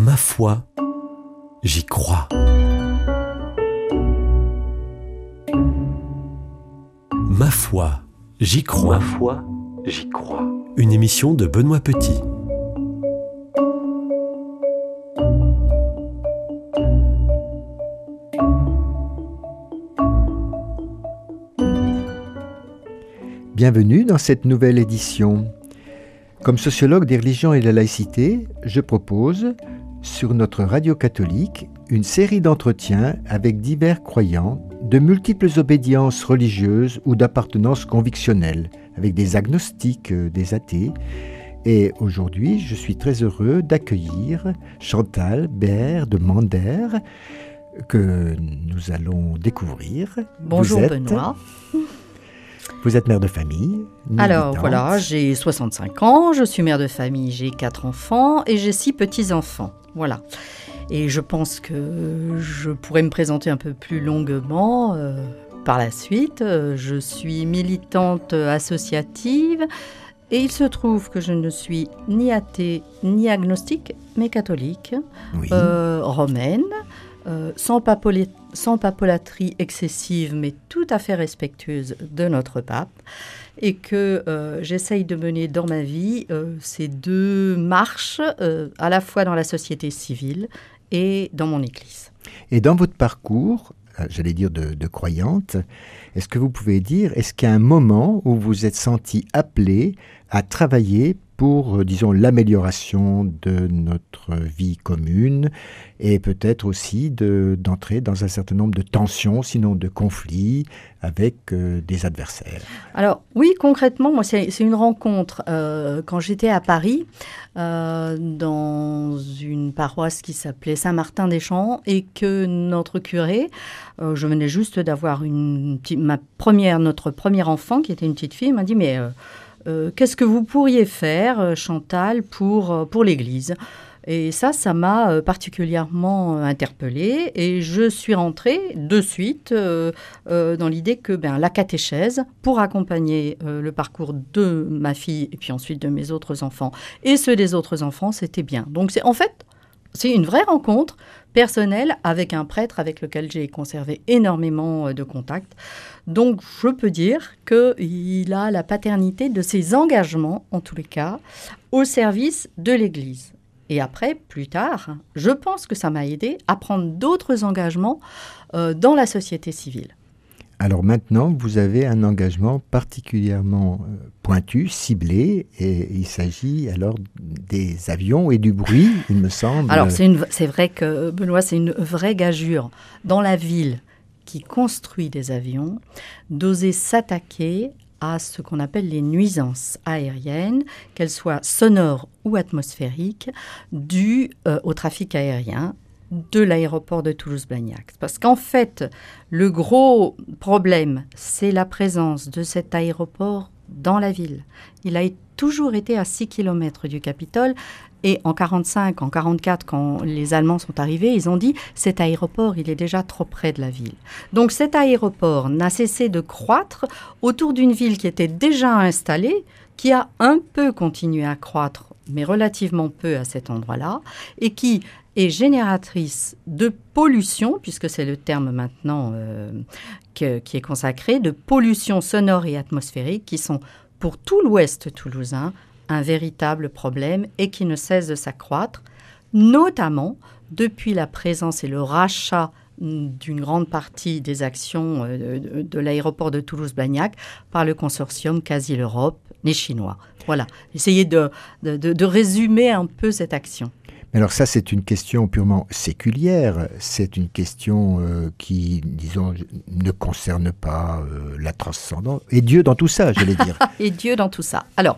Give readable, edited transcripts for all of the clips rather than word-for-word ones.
Ma foi, j'y crois. Ma foi, j'y crois. Ma foi, j'y crois. Une émission de Benoît Petit. Bienvenue dans cette nouvelle édition. Comme sociologue des religions et de la laïcité, je propose, sur notre radio catholique, une série d'entretiens avec divers croyants de multiples obédiences religieuses ou d'appartenance convictionnelle, avec des agnostiques, des athées. Et aujourd'hui, je suis très heureux d'accueillir Chantal Béer de Mander, que nous allons découvrir. Bonjour Benoît. Vous êtes mère de famille. Alors voilà, j'ai 65 ans, je suis mère de famille, j'ai 4 enfants et j'ai 6 petits-enfants. Voilà. Et je pense que je pourrais me présenter un peu plus longuement par la suite. Je suis militante associative et il se trouve que je ne suis ni athée ni agnostique, mais catholique, oui. Romaine. Sans papolâtrie excessive, mais tout à fait respectueuse de notre pape, et que j'essaye de mener dans ma vie ces deux marches, à la fois dans la société civile et dans mon église. Et dans votre parcours, j'allais dire de croyante, est-ce que vous pouvez dire, est-ce qu'il y a un moment où vous êtes senti appelé à travailler pour, disons, l'amélioration de notre vie commune et peut-être aussi d'entrer dans un certain nombre de tensions, sinon de conflits avec des adversaires? Alors oui, concrètement, moi c'est une rencontre quand j'étais à Paris dans une paroisse qui s'appelait Saint-Martin-des-Champs et que notre curé, je venais juste d'avoir notre premier enfant qui était une petite fille, m'a dit mais qu'est-ce que vous pourriez faire, Chantal, pour l'Église ? Et ça m'a particulièrement interpellée et je suis rentrée de suite dans l'idée que la catéchèse, pour accompagner le parcours de ma fille et puis ensuite de mes autres enfants et ceux des autres enfants, c'était bien. Donc c'est une vraie rencontre personnelle avec un prêtre avec lequel j'ai conservé énormément de contacts. Donc, je peux dire qu'il a la paternité de ses engagements, en tous les cas, au service de l'Église. Et après, plus tard, je pense que ça m'a aidé à prendre d'autres engagements dans la société civile. Alors maintenant, vous avez un engagement particulièrement pointu, ciblé, et il s'agit alors des avions et du bruit, il me semble. Alors c'est vrai que, Benoît, c'est une vraie gageure dans la ville qui construit des avions, d'oser s'attaquer à ce qu'on appelle les nuisances aériennes, qu'elles soient sonores ou atmosphériques, dues au trafic aérien de l'aéroport de Toulouse-Blagnac. Parce qu'en fait, le gros problème, c'est la présence de cet aéroport dans la ville. Il a toujours été à 6 km du Capitole. Et en 1945, en 1944, quand les Allemands sont arrivés, ils ont dit « cet aéroport, il est déjà trop près de la ville ». Donc cet aéroport n'a cessé de croître autour d'une ville qui était déjà installée, qui a un peu continué à croître, mais relativement peu à cet endroit-là, et qui est génératrice de pollution, puisque c'est le terme maintenant qui est consacré, de pollution sonore et atmosphérique, qui sont pour tout l'ouest toulousain un véritable problème et qui ne cesse de s'accroître, notamment depuis la présence et le rachat d'une grande partie des actions de l'aéroport de Toulouse-Blagnac par le consortium Quasi l'Europe, les Chinois. Voilà, essayez de résumer un peu cette action. Alors ça, c'est une question purement séculière, c'est une question qui, disons, ne concerne pas la transcendance. Et Dieu dans tout ça, j'allais dire. Et Dieu dans tout ça. Alors,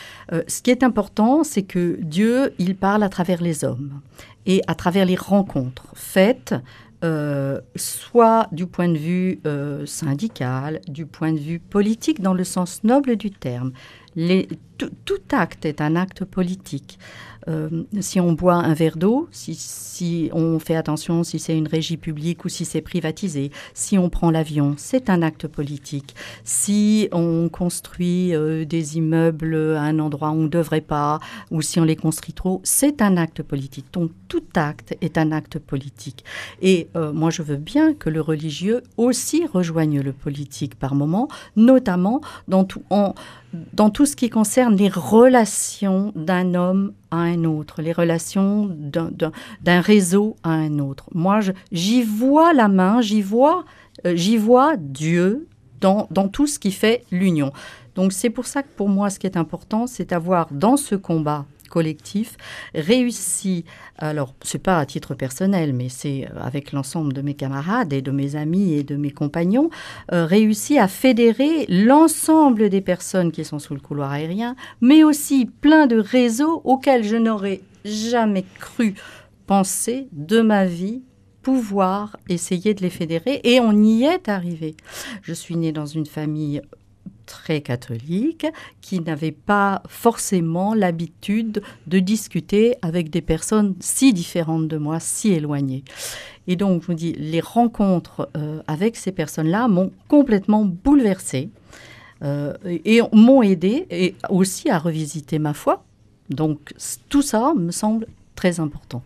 ce qui est important, c'est que Dieu, il parle à travers les hommes et à travers les rencontres faites, soit du point de vue syndical, du point de vue politique dans le sens noble du terme. Tout acte est un acte politique. Si on boit un verre d'eau, si on fait attention si c'est une régie publique ou si c'est privatisé, si on prend l'avion, c'est un acte politique. Si on construit des immeubles à un endroit où on ne devrait pas, ou si on les construit trop, c'est un acte politique. Donc tout acte est un acte politique. Et moi je veux bien que le religieux aussi rejoigne le politique par moment, notamment dans tout ce qui concerne les relations d'un homme à un autre, les relations d'un réseau à un autre. Moi, j'y vois la main, j'y vois Dieu dans tout ce qui fait l'union. Donc c'est pour ça que pour moi, ce qui est important, c'est d'avoir dans ce combat collectif réussi, alors c'est pas à titre personnel, mais c'est avec l'ensemble de mes camarades et de mes amis et de mes compagnons, réussi à fédérer l'ensemble des personnes qui sont sous le couloir aérien, mais aussi plein de réseaux auxquels je n'aurais jamais cru penser de ma vie pouvoir essayer de les fédérer, et on y est arrivé. Je suis née dans une famille très catholique, qui n'avait pas forcément l'habitude de discuter avec des personnes si différentes de moi, si éloignées. Et donc, je vous dis, les rencontres avec ces personnes-là m'ont complètement bouleversée et m'ont aidée et aussi à revisiter ma foi. Donc, tout ça me semble très important.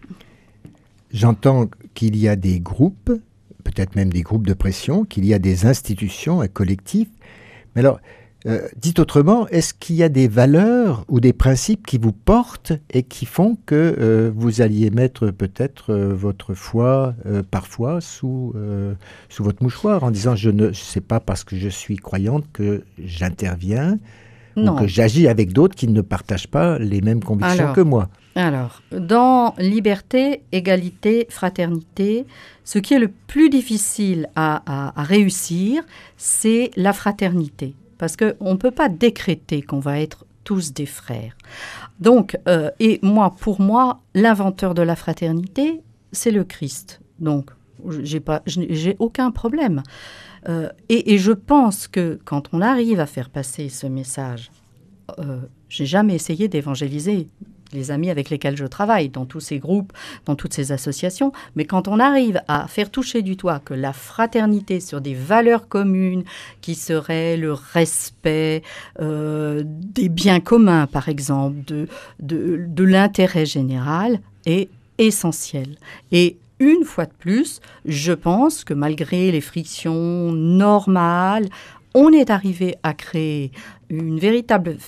J'entends qu'il y a des groupes, peut-être même des groupes de pression, qu'il y a des institutions, un collectif. Mais alors, dit autrement, est-ce qu'il y a des valeurs ou des principes qui vous portent et qui font que vous alliez mettre peut-être votre foi parfois sous votre mouchoir en disant je ne sais pas parce que je suis croyante que j'interviens ou que j'agis avec d'autres qui ne partagent pas les mêmes convictions que moi? Alors, dans liberté, égalité, fraternité, ce qui est le plus difficile à réussir, c'est la fraternité. Parce qu'on ne peut pas décréter qu'on va être tous des frères. Donc, et pour moi, l'inventeur de la fraternité, c'est le Christ. Donc, j'ai aucun problème. Et je pense que quand on arrive à faire passer ce message, j'ai jamais essayé d'évangéliser les amis avec lesquels je travaille, dans tous ces groupes, dans toutes ces associations. Mais quand on arrive à faire toucher du doigt que la fraternité sur des valeurs communes, qui seraient le respect des biens communs, par exemple, de l'intérêt général, est essentiel. Et une fois de plus, je pense que malgré les frictions normales, on est arrivé à créer une véritable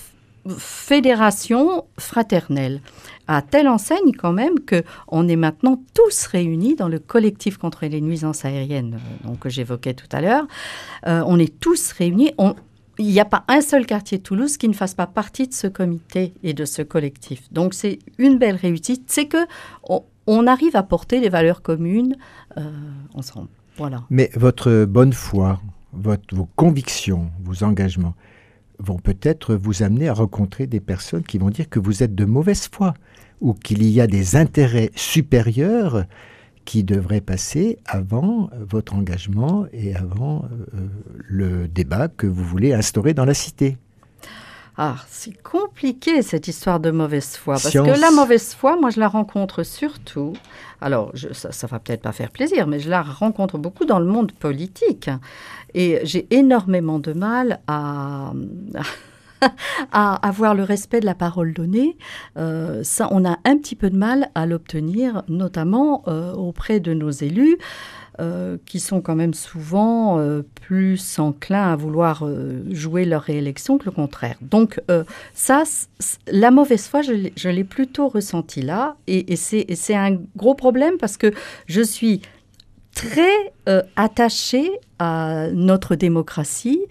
fédération fraternelle, à telle enseigne quand même qu'on est maintenant tous réunis dans le collectif contre les nuisances aériennes que j'évoquais tout à l'heure. On est tous réunis. Il n'y a pas un seul quartier de Toulouse qui ne fasse pas partie de ce comité et de ce collectif. Donc c'est une belle réussite. C'est qu'on arrive à porter des valeurs communes ensemble. Voilà. Mais votre bonne foi, vos convictions, vos engagements, vont peut-être vous amener à rencontrer des personnes qui vont dire que vous êtes de mauvaise foi ou qu'il y a des intérêts supérieurs qui devraient passer avant votre engagement et avant le débat que vous voulez instaurer dans la cité. Ah, c'est compliqué cette histoire de mauvaise foi, parce que la mauvaise foi, moi je la rencontre surtout, alors ça va peut-être pas faire plaisir, mais je la rencontre beaucoup dans le monde politique. Et j'ai énormément de mal à avoir le respect de la parole donnée. Ça, on a un petit peu de mal à l'obtenir, notamment auprès de nos élus, qui sont quand même souvent plus enclins à vouloir jouer leur réélection que le contraire. Donc la mauvaise foi, je l'ai plutôt ressentie là, et c'est un gros problème parce que je suis très attachée à notre démocratie.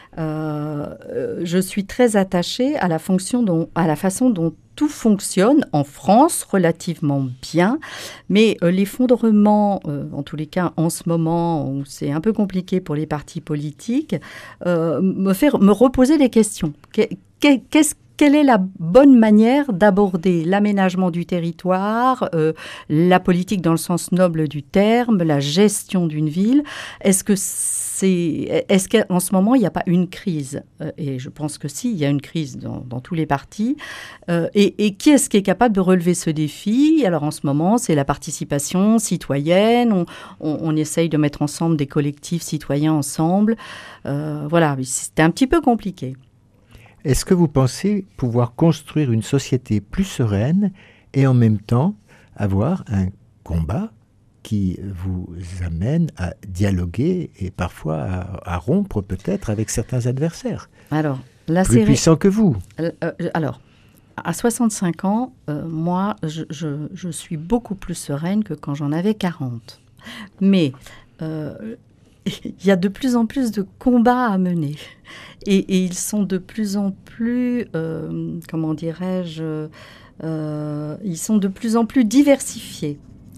Je suis très attachée à la façon dont tout fonctionne en France relativement bien, mais l'effondrement, en tous les cas en ce moment où c'est un peu compliqué pour les partis politiques, me fait me reposer des questions. Qu'est-ce quelle est la bonne manière d'aborder l'aménagement du territoire, la politique dans le sens noble du terme, la gestion d'une ville? Est-ce qu'en ce moment, il n'y a pas une crise? Et je pense que si, il y a une crise dans tous les partis. Et qui est-ce qui est capable de relever ce défi? Alors en ce moment, c'est la participation citoyenne. On essaye de mettre ensemble des collectifs citoyens ensemble. Voilà, c'était un petit peu compliqué. Est-ce que vous pensez pouvoir construire une société plus sereine et en même temps avoir un combat qui vous amène à dialoguer et parfois à rompre peut-être avec certains adversaires alors, plus puissants que vous? Alors, à 65 ans, moi, je suis beaucoup plus sereine que quand j'en avais 40. Mais il y a de plus en plus de combats à mener. Et ils sont de plus en plus, comment dirais-je, ils sont de plus en plus diversifiés.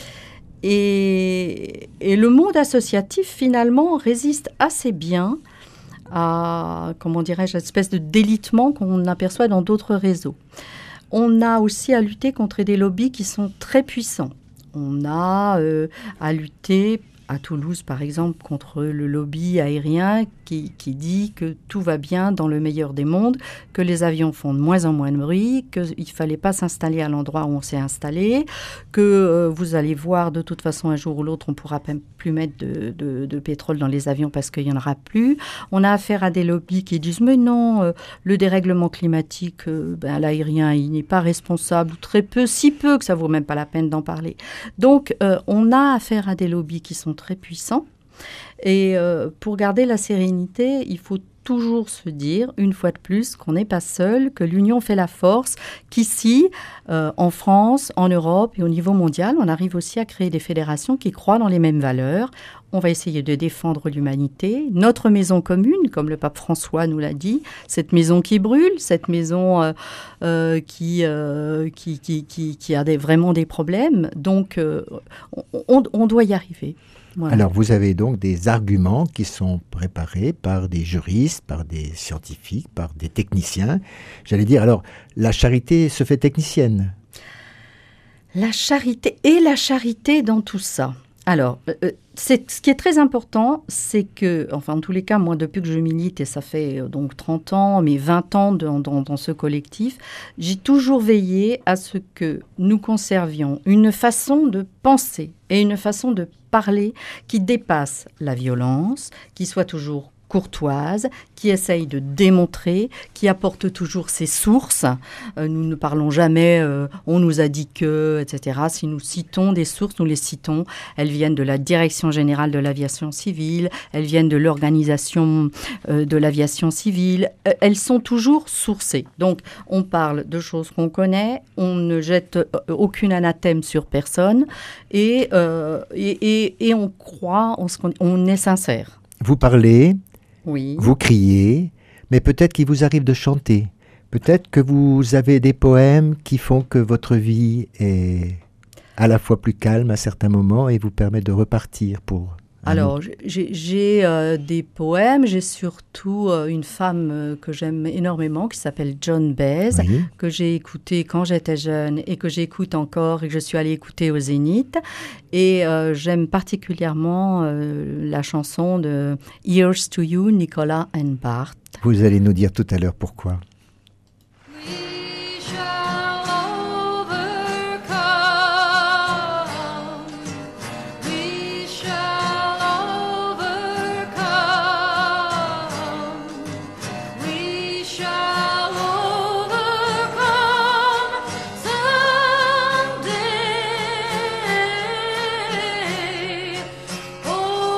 Et le monde associatif, finalement, résiste assez bien à, comment dirais-je, l'espèce de délitement qu'on aperçoit dans d'autres réseaux. On a aussi à lutter contre des lobbies qui sont très puissants. On a à lutter à Toulouse, par exemple, contre le lobby aérien qui dit que tout va bien dans le meilleur des mondes, que les avions font de moins en moins de bruit, qu'il ne fallait pas s'installer à l'endroit où on s'est installé, que vous allez voir de toute façon un jour ou l'autre, on ne pourra plus mettre de pétrole dans les avions parce qu'il n'y en aura plus. On a affaire à des lobbies qui disent « mais non, le dérèglement climatique, l'aérien, il n'est pas responsable, ou très peu, si peu que ça ne vaut même pas la peine d'en parler ». Donc, on a affaire à des lobbies qui sont très puissants. Et pour garder la sérénité, il faut toujours se dire, une fois de plus, qu'on n'est pas seul, que l'union fait la force, qu'ici, en France, en Europe et au niveau mondial, on arrive aussi à créer des fédérations qui croient dans les mêmes valeurs. On va essayer de défendre l'humanité, notre maison commune, comme le pape François nous l'a dit, cette maison qui brûle, cette maison qui a vraiment des problèmes. Donc, on doit y arriver. Voilà. Alors, vous avez donc des arguments qui sont préparés par des juristes, par des scientifiques, par des techniciens. J'allais dire, alors, la charité se fait technicienne. La charité dans tout ça. Alors, ce qui est très important, c'est que, enfin, en tous les cas, moi, depuis que je milite, et ça fait donc 30 ans, mais 20 ans dans ce collectif, j'ai toujours veillé à ce que nous conservions une façon de penser et une façon de parler qui dépasse la violence, qui soit toujours courtoise, qui essaye de démontrer, qui apporte toujours ses sources. Nous ne parlons jamais « on nous a dit que », etc. Si nous citons des sources, nous les citons. Elles viennent de la Direction générale de l'aviation civile, elles viennent de l'Organisation de l'aviation civile. Elles sont toujours sourcées. Donc, on parle de choses qu'on connaît, on ne jette aucune anathème sur personne et on croit, on est sincère. Vous parlez, oui. Vous criez, mais peut-être qu'il vous arrive de chanter. Peut-être que vous avez des poèmes qui font que votre vie est à la fois plus calme à certains moments et vous permet de repartir pour... Alors, j'ai des poèmes, j'ai surtout une femme que j'aime énormément qui s'appelle Joan Baez, oui, que j'ai écoutée quand j'étais jeune et que j'écoute encore et que je suis allée écouter au Zénith. Et j'aime particulièrement la chanson de Here's to You, Nicolas and Bart. Vous allez nous dire tout à l'heure pourquoi.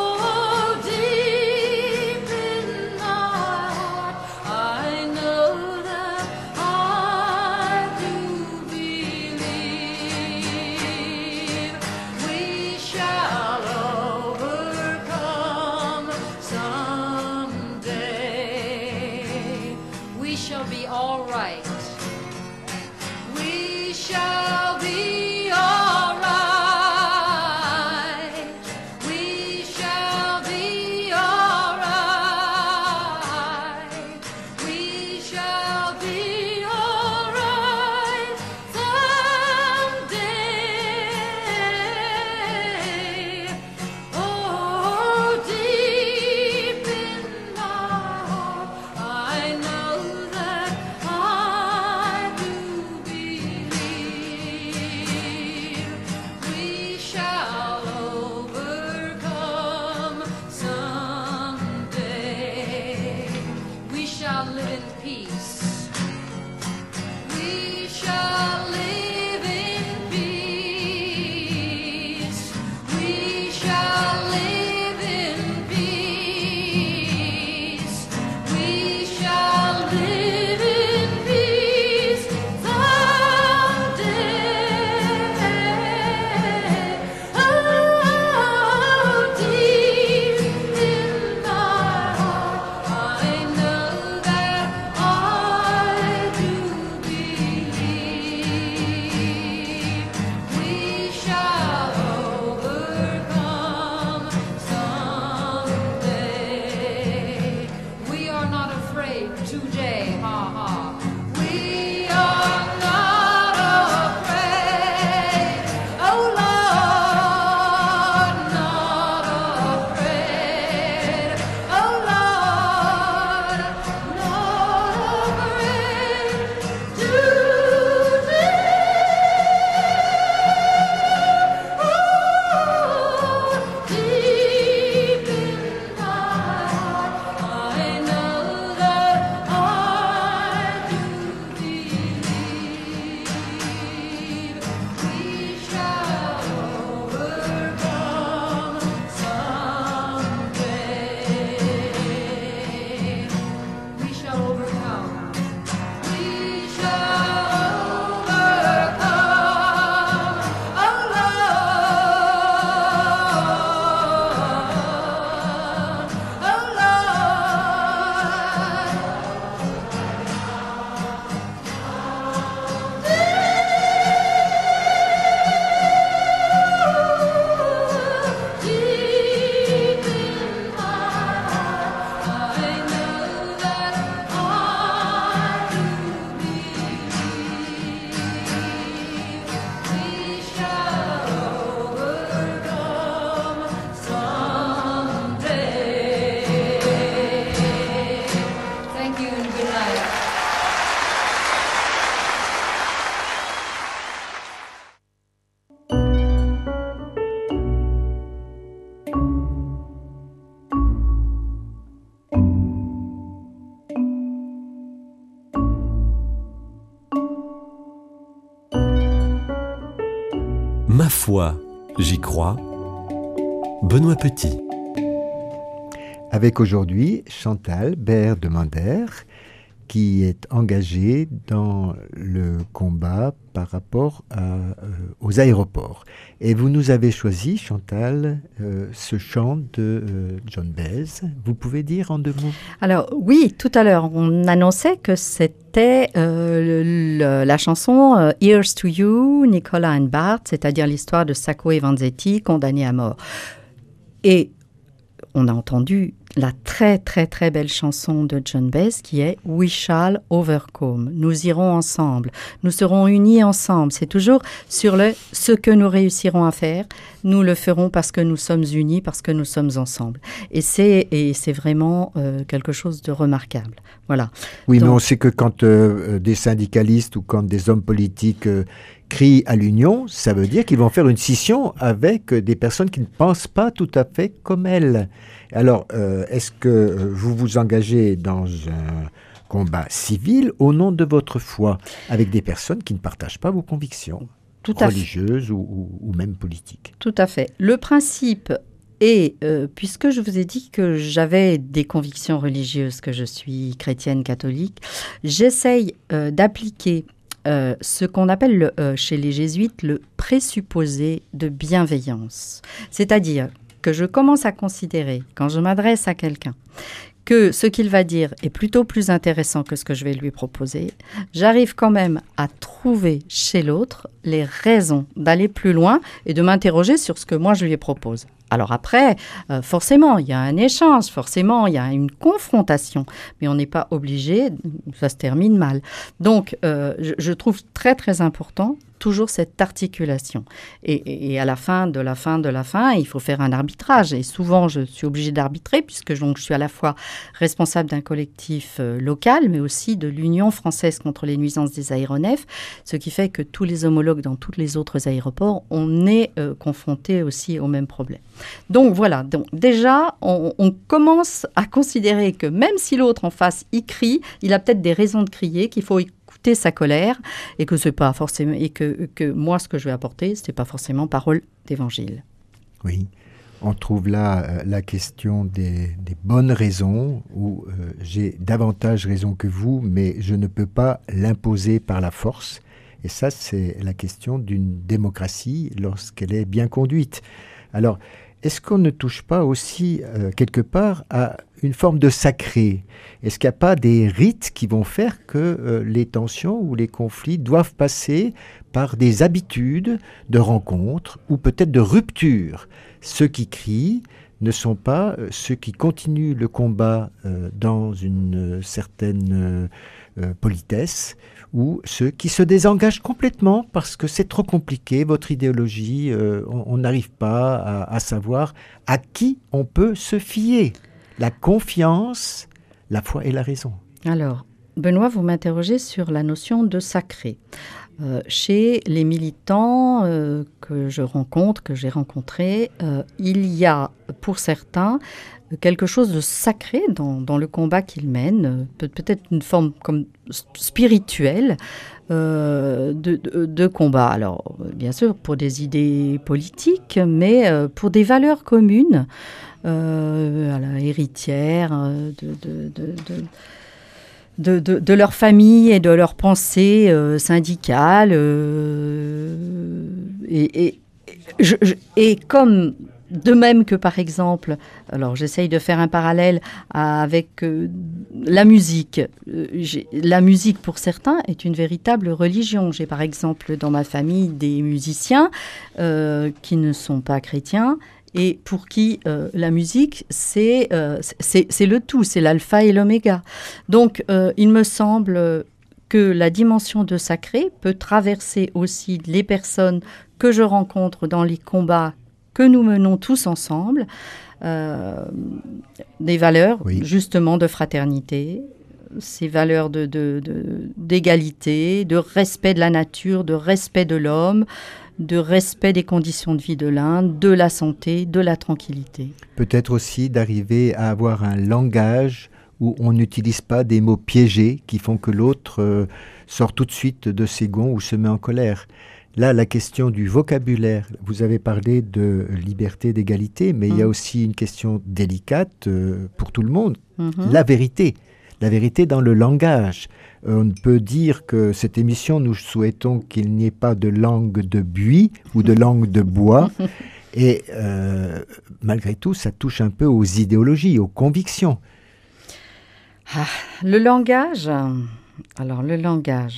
I know Ma foi, j'y crois. Benoît Petit. Avec aujourd'hui Chantal Baird de Mander, qui est engagée dans le combat par rapport aux aéroports. Et vous nous avez choisi, Chantal, ce chant de John Baez. Vous pouvez dire en 2 mots? Alors oui, tout à l'heure, on annonçait que c'était la chanson Here's to You, Nicola and Bart, c'est-à-dire l'histoire de Sacco et Vanzetti condamnés à mort. Et on a entendu la très très très belle chanson de John Baez qui est We Shall Overcome. Nous irons ensemble, nous serons unis ensemble. C'est toujours sur ce que nous réussirons à faire, nous le ferons parce que nous sommes unis, parce que nous sommes ensemble. Et c'est vraiment quelque chose de remarquable. Voilà. Oui, Donc, mais on sait que quand des syndicalistes ou quand des hommes politiques crient à l'union, ça veut dire qu'ils vont faire une scission avec des personnes qui ne pensent pas tout à fait comme elles. Alors, est-ce que vous vous engagez dans un combat civil au nom de votre foi, avec des personnes qui ne partagent pas vos convictions religieuses ou même politiques? Tout à fait. Le principe est, puisque je vous ai dit que j'avais des convictions religieuses, que je suis chrétienne catholique, j'essaye d'appliquer ce qu'on appelle chez les jésuites le présupposé de bienveillance. C'est-à-dire que je commence à considérer, quand je m'adresse à quelqu'un, que ce qu'il va dire est plutôt plus intéressant que ce que je vais lui proposer, j'arrive quand même à trouver chez l'autre les raisons d'aller plus loin et de m'interroger sur ce que moi je lui propose. Alors après, forcément, il y a un échange, forcément, il y a une confrontation, mais on n'est pas obligé, ça se termine mal. Donc, je trouve très très important toujours cette articulation. Et à la fin, il faut faire un arbitrage. Et souvent, je suis obligée d'arbitrer, puisque donc, je suis à la fois responsable d'un collectif local, mais aussi de l'Union française contre les nuisances des aéronefs, ce qui fait que tous les homologues dans tous les autres aéroports, on est confrontés aussi au même problème. Donc voilà, donc, déjà, on commence à considérer que même si l'autre en face, il crie, il a peut-être des raisons de crier, qu'il faut écouter sa colère, et que c'est pas forcément, et que moi, ce que je vais apporter, c'est pas forcément parole d'évangile. Oui, on trouve là la question des bonnes raisons, où j'ai davantage raison que vous, mais je ne peux pas l'imposer par la force. Et ça, c'est la question d'une démocratie lorsqu'elle est bien conduite. Alors, est-ce qu'on ne touche pas aussi, quelque part, à une forme de sacré? Est-ce qu'il n'y a pas des rites qui vont faire que les tensions ou les conflits doivent passer par des habitudes de rencontres ou peut-être de rupture? Ceux qui crient ne sont pas ceux qui continuent le combat dans une certaine politesse, ou ceux qui se désengagent complètement parce que c'est trop compliqué, votre idéologie, on n'arrive pas à savoir à qui on peut se fier. La confiance, la foi et la raison. Alors, Benoît, vous m'interrogez sur la notion de sacré. Chez les militants que je rencontre, que j'ai rencontrés, il y a pour certains quelque chose de sacré dans le combat qu'ils mènent, peut-être une forme comme spirituelle de combat. Alors, bien sûr, pour des idées politiques, mais pour des valeurs communes, héritières de leur famille et de leurs pensées syndicales. Et comme de même que, par exemple, alors j'essaye de faire un parallèle avec la musique. La musique, pour certains, est une véritable religion. J'ai, par exemple, dans ma famille, des musiciens qui ne sont pas chrétiens et pour qui la musique, c'est le tout, c'est l'alpha et l'oméga. Donc, il me semble que la dimension de sacré peut traverser aussi les personnes que je rencontre dans les combats que nous menons tous ensemble, des valeurs, oui, justement de fraternité, ces valeurs d'égalité, de respect de la nature, de respect de l'homme, de respect des conditions de vie de l'un, de la santé, de la tranquillité. Peut-être aussi d'arriver à avoir un langage où on n'utilise pas des mots piégés qui font que l'autre sort tout de suite de ses gonds ou se met en colère. Là, la question du vocabulaire, vous avez parlé de liberté, d'égalité, mais il y a aussi une question délicate pour tout le monde, la vérité dans le langage. On peut dire que cette émission, nous souhaitons qu'il n'y ait pas de langue de buis ou de langue de bois, et malgré tout, ça touche un peu aux idéologies, aux convictions. Le langage, alors le langage...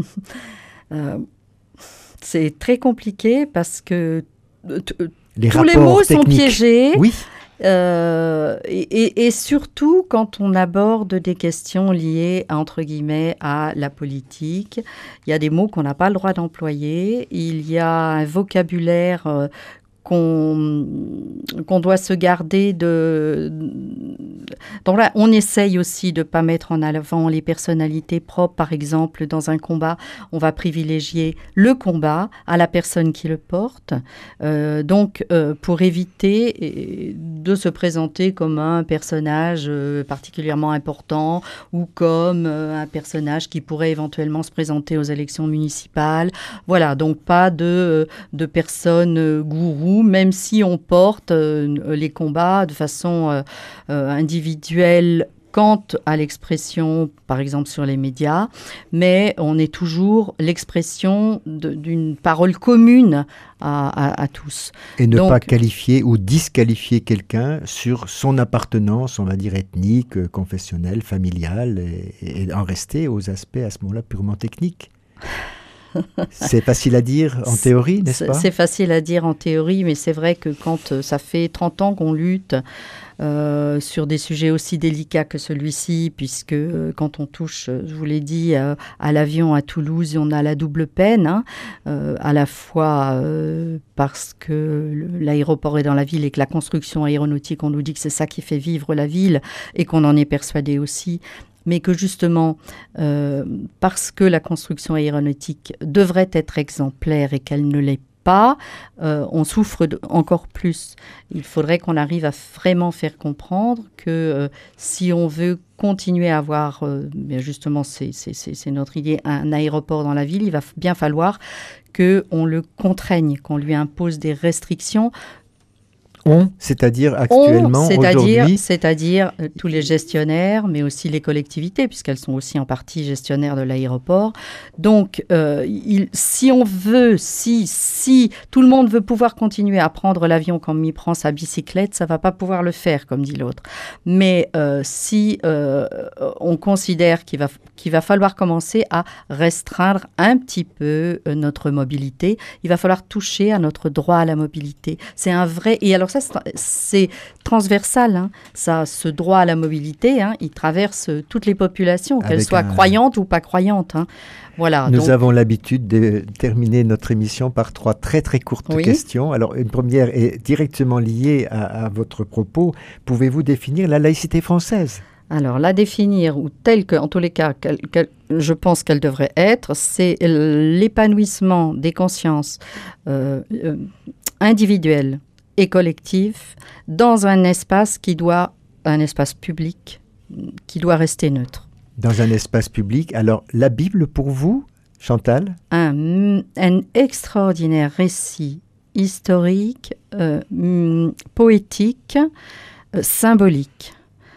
c'est très compliqué parce que tous les mots sont piégés. Oui. Et surtout quand on aborde des questions liées, entre guillemets, à la politique. Il y a des mots qu'on n'a pas le droit d'employer. Il y a un vocabulaire qu'on doit se garder de... Donc là, on essaye aussi de ne pas mettre en avant les personnalités propres. Par exemple, dans un combat, on va privilégier le combat à la personne qui le porte. Donc, pour éviter de se présenter comme un personnage particulièrement important ou comme un personnage qui pourrait éventuellement se présenter aux élections municipales. Voilà, donc pas de personnes gourou, même si on porte les combats de façon individuelle quant à l'expression, par exemple sur les médias, mais on est toujours l'expression d'une parole commune à tous. Et ne pas qualifier ou disqualifier quelqu'un sur son appartenance, on va dire ethnique, confessionnelle, familiale, et en rester aux aspects à ce moment-là purement techniques. C'est facile à dire en théorie, n'est-ce pas ? C'est facile à dire en théorie, mais c'est vrai que quand ça fait 30 ans qu'on lutte sur des sujets aussi délicats que celui-ci, puisque quand on touche, je vous l'ai dit, à l'avion à Toulouse, on a la double peine, à la fois parce que l'aéroport est dans la ville et que la construction aéronautique, on nous dit que c'est ça qui fait vivre la ville et qu'on en est persuadé aussi, mais que justement, parce que la construction aéronautique devrait être exemplaire et qu'elle ne l'est pas, on souffre encore plus. Il faudrait qu'on arrive à vraiment faire comprendre que si on veut continuer à avoir, justement, c'est notre idée, un aéroport dans la ville, il va bien falloir qu'on le contraigne, qu'on lui impose des restrictions. C'est-à-dire actuellement, aujourd'hui... C'est-à-dire tous les gestionnaires, mais aussi les collectivités, puisqu'elles sont aussi en partie gestionnaires de l'aéroport. Donc, si tout le monde veut pouvoir continuer à prendre l'avion comme il prend sa bicyclette, ça ne va pas pouvoir le faire, comme dit l'autre. Mais si on considère qu'il va falloir commencer à restreindre un petit peu notre mobilité, il va falloir toucher à notre droit à la mobilité. C'est un vrai... Et alors ça, c'est transversal, ça, ce droit à la mobilité, il traverse toutes les populations, qu'elles soient croyantes ou pas croyantes. Voilà, Nous avons l'habitude de terminer notre émission par 3 très très courtes questions. Alors une première est directement liée à votre propos. Pouvez-vous définir la laïcité française ? Alors, la définir, ou telle que, en tous les cas, je pense qu'elle devrait être, c'est l'épanouissement des consciences individuelles et collectif dans un espace un espace public qui doit rester neutre. Dans un espace public. Alors, la Bible pour vous, Chantal ? Un extraordinaire récit historique, poétique, symbolique.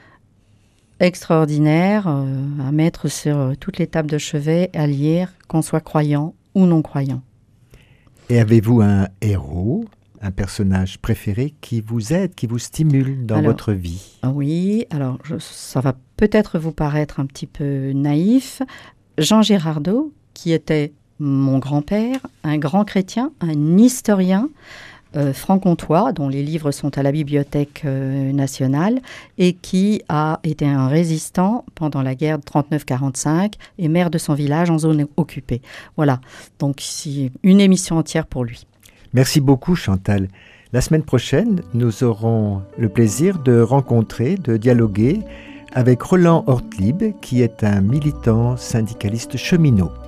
Extraordinaire à mettre sur toutes les tables de chevet, à lire, qu'on soit croyant ou non croyant. Et avez-vous un héros ? Un personnage préféré qui vous aide, qui vous stimule dans votre vie? Oui, alors ça va peut-être vous paraître un petit peu naïf. Jean Girardot, qui était mon grand-père, un grand chrétien, un historien franc-comtois, dont les livres sont à la Bibliothèque nationale, et qui a été un résistant pendant la guerre de 39-45 et maire de son village en zone occupée. Voilà, donc c'est une émission entière pour lui. Merci beaucoup Chantal. La semaine prochaine, nous aurons le plaisir de rencontrer, de dialoguer avec Roland Ortlieb, qui est un militant syndicaliste cheminot.